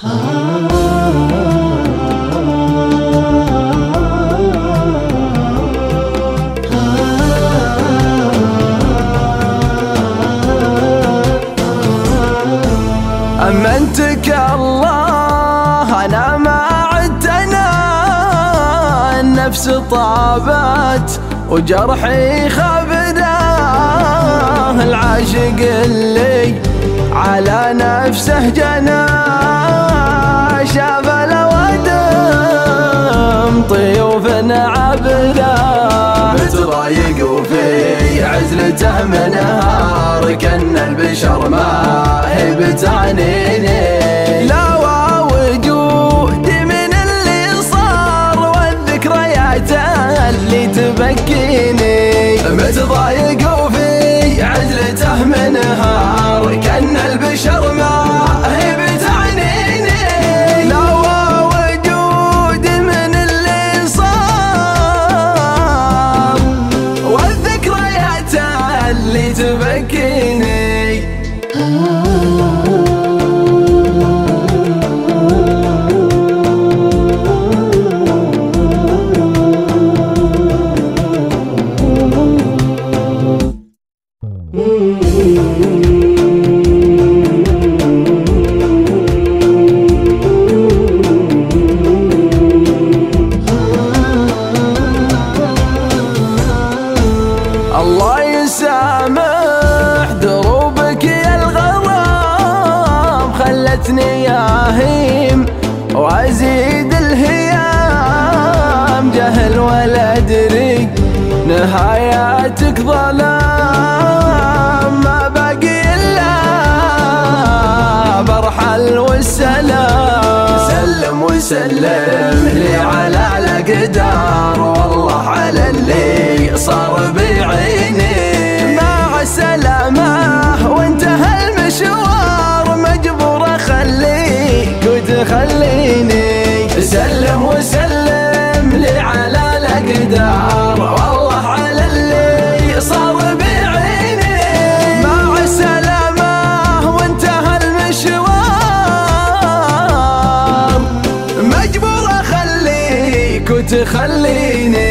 أمنتك الله أنا ما عدت أنا، النفس طابت وجرحي خبده، العاشق اللي على نفسه جنى، شاف الأوادم طيوف عبده، متضايق وفي عزلته منهار، كأن البشر ما هي بتعنيني، لا وجودي من اللي صار والذكريات اللي تبكيني، متضايق وفي عزلته منهار، كأن البشر ما هي بتعنيني، لا وجودي من اللي صار والذكريات اللي تبكيني. الله يسامح دروبك يا الغرام، خلتني ياهيم وازيد الهيام، جهل ولا ادري نهاياتك ظلام، ما باقي الا برحل والسلام، سلم وسلم لي على الاقدار، والله على اللي صار بعيني، مع السلامة وانتهى المشوار، مجبور اخليك وتخليني، سلم وسلم لي على الاقدار، والله على اللي صار بعيني، مع السلامة وانتهى المشوار، مجبور اخليك وتخليني.